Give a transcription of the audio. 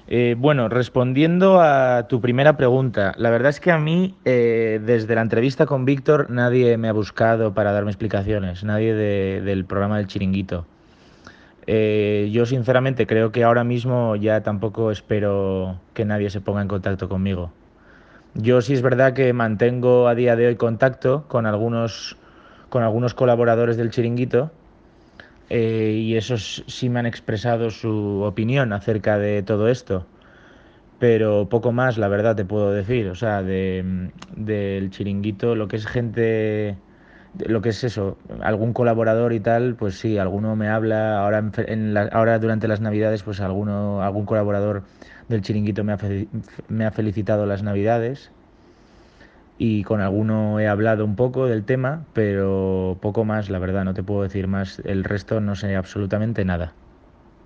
Bueno, respondiendo a tu primera pregunta, la verdad es que a mí, desde la entrevista con Víctor, nadie me ha buscado para darme explicaciones, nadie del programa del Chiringuito. Yo sinceramente creo que ahora mismo ya tampoco espero que nadie se ponga en contacto conmigo. Yo sí es verdad que mantengo a día de hoy contacto con algunos colaboradores del Chiringuito, y esos sí me han expresado su opinión acerca de todo esto, pero poco más, la verdad, te puedo decir. O sea, del Chiringuito, lo que es gente, lo que es eso, algún colaborador y tal, pues sí, alguno me habla. Ahora, ahora durante las Navidades, pues algún colaborador del Chiringuito me ha felicitado las Navidades, y con alguno he hablado un poco del tema, pero poco más, la verdad, no te puedo decir más. El resto no sé absolutamente nada.